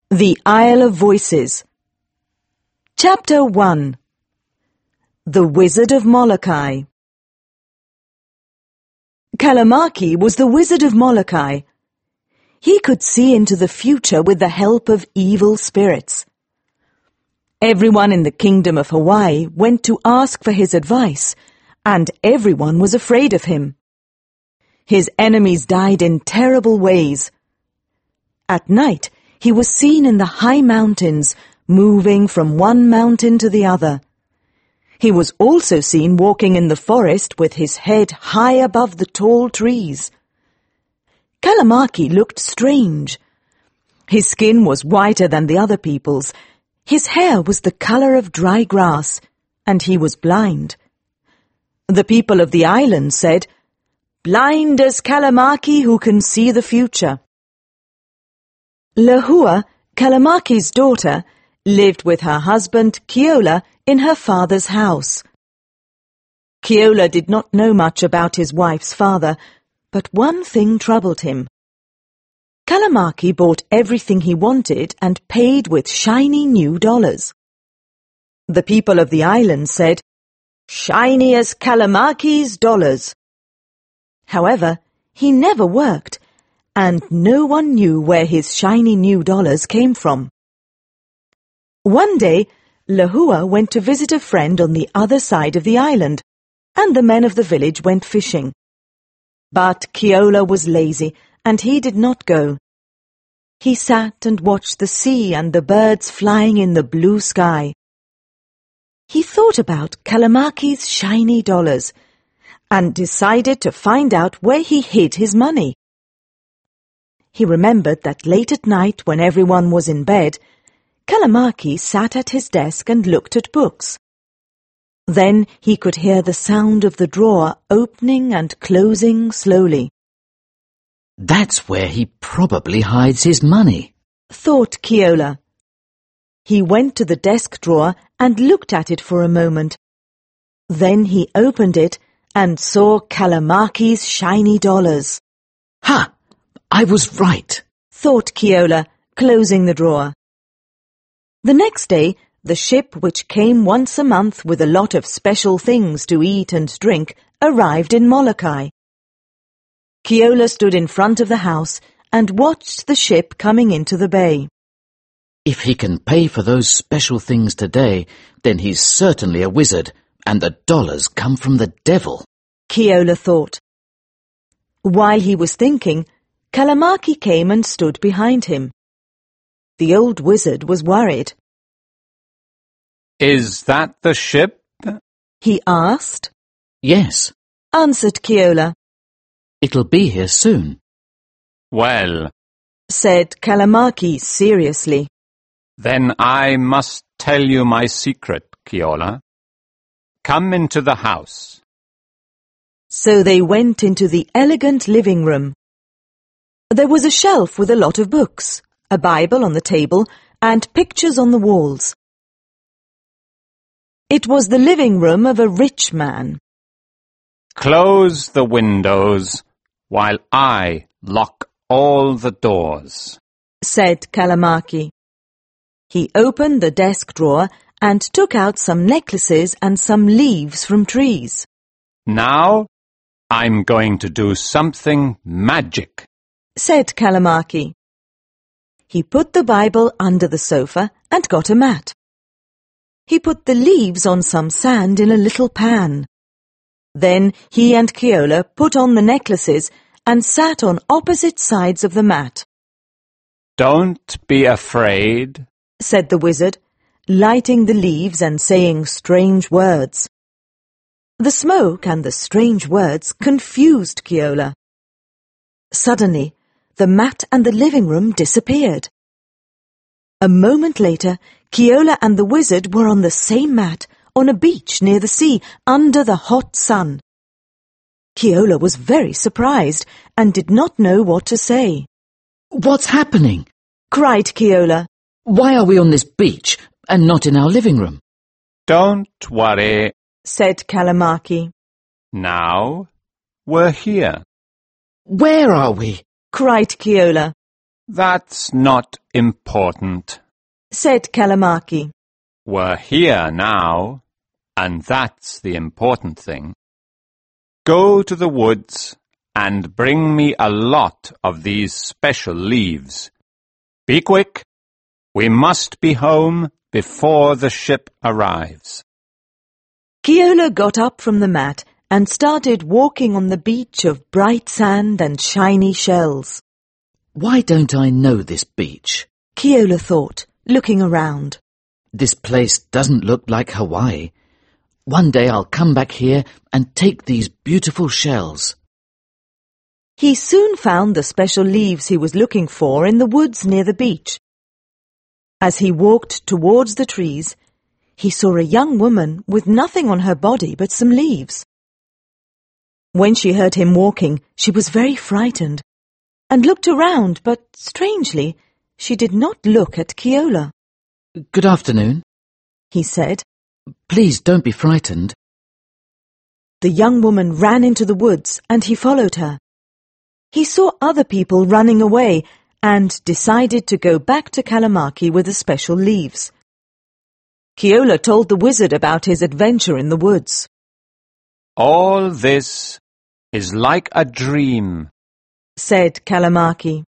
The Isle of Voices. Chapter 1. The Wizard of Molokai. Kalamaki was the Wizard of Molokai. He could see into the future with the help of evil spirits. Everyone in the kingdom of Hawaii went to ask for his advice, and everyone was afraid of him. His enemies died in terrible ways. At night, he was seen in the high mountains, moving from one mountain to the other. He was also seen walking in the forest with his head high above the tall trees. Kalamaki looked strange. His skin was whiter than the other people's. His hair was the color of dry grass, and he was blind. The people of the island said, "Blind as Kalamaki who can see the future." Lahua, Kalamaki's daughter, lived with her husband Keola in her father's house. Keola did not know much about his wife's father, but one thing troubled him. Kalamaki bought everything he wanted and paid with shiny new dollars. The people of the island said, "Shiny as Kalamaki's dollars." However, he never worked, and no one knew where his shiny new dollars came from. One day, Lahua went to visit a friend on the other side of the island, and the men of the village went fishing. But Keola was lazy, and he did not go. He sat and watched the sea and the birds flying in the blue sky. He thought about Kalamaki's shiny dollars, and decided to find out where he hid his money. He remembered that late at night, when everyone was in bed, Kalamaki sat at his desk and looked at books. Then he could hear the sound of the drawer opening and closing slowly. "That's where he probably hides his money," thought Keola. He went to the desk drawer and looked at it for a moment. Then he opened it and saw Kalamaki's shiny dollars. "Ha! I was right," thought Keola, closing the drawer. The next day, the ship, which came once a month with a lot of special things to eat and drink, arrived in Molokai. Keola stood in front of the house and watched the ship coming into the bay. "If he can pay for those special things today, then he's certainly a wizard, and the dollars come from the devil," Keola thought. While he was thinking, Kalamaki came and stood behind him. The old wizard was worried. "Is that the ship?" he asked. "Yes," answered Keola. "it'll be here soon." "Well," said Kalamaki seriously. "then I must tell you my secret, Keola. Come into the house." So they went into the elegant living room. There was a shelf with a lot of books, a Bible on the table, and pictures on the walls. It was the living room of a rich man. "Close the windows while I lock all the doors," said Kalamaki. He opened the desk drawer and took out some necklaces and some leaves from trees. "Now I'm going to do something magic," said Kalamaki. He put the Bible under the sofa and got a mat. He put the leaves on some sand in a little pan. Then he and Keola put on the necklaces and sat on opposite sides of the mat. "Don't be afraid," said the wizard, lighting the leaves and saying strange words. The smoke and the strange words confused Keola. Suddenly, the mat and the living room disappeared. A moment later, Keola and the wizard were on the same mat on a beach near the sea under the hot sun. Keola was very surprised and did not know what to say. "What's happening?" cried Keola. "Why are we on this beach and not in our living room?" "Don't worry. said Kalamaki. Now we're here." "Where are we?" cried Keola. That's not important. said Kalamaki. We're here now, and that's the important thing. Go to the woods and bring me a lot of these special leaves. Be quick. We must be home before the ship arrives. Keola got up from the mat and started walking on the beach of bright sand and shiny shells. Why don't I know this beach? Keola thought, looking around. This place doesn't look like Hawaii. One day I'll come back here and take these beautiful shells. He soon found the special leaves he was looking for in the woods near the beach. As he walked towards the trees, he saw a young woman with nothing on her body but some leaves. When she heard him walking, she was very frightened and looked around, but strangely, she did not look at Keola. Good afternoon, he said. Please don't be frightened. The young woman ran into the woods and he followed her. He saw other people running away and decided to go back to Kalamaki with the special leaves. Keola told the wizard about his adventure in the woods. All this is like a dream, said Kalamaki.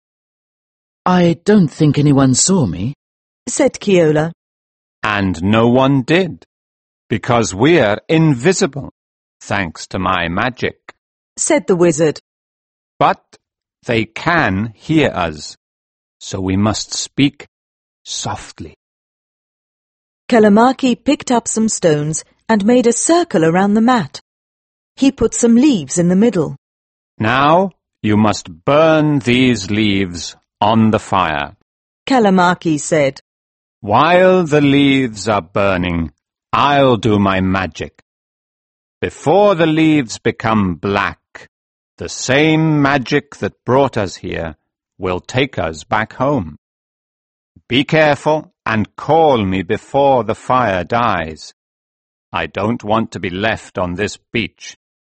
I don't think anyone saw me, said Keola. And no one did, because we're invisible, thanks to my magic, said the wizard. But they can hear us, so we must speak softly. Kalamaki picked up some stones and made a circle around the mat. He put some leaves in the middle. Now you must burn these leaves on the fire, Kalamaki said. While the leaves are burning, I'll do my magic. Before the leaves become black, the same magic that brought us here will take us back home. Be careful and call me before the fire dies. I don't want to be left on this beach.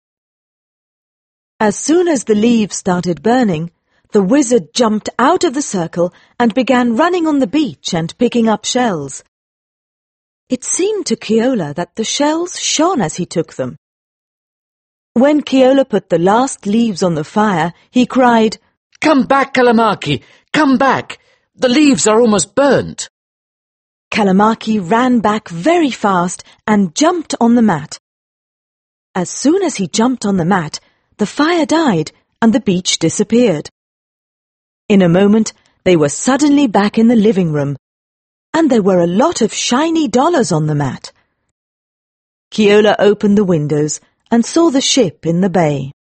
As soon as the leaves started burning, the wizard jumped out of the circle and began running on the beach and picking up shells. It seemed to Keola that the shells shone as he took them. When Keola put the last leaves on the fire, he cried, Come back, Kalamaki! Come back! The leaves are almost burnt! Kalamaki ran back very fast and jumped on the mat. As soon as he jumped on the mat, the fire died and the beach disappeared. In a moment, they were suddenly back in the living room, and there were a lot of shiny dollars on the mat. Keola opened the windows and saw the ship in the bay.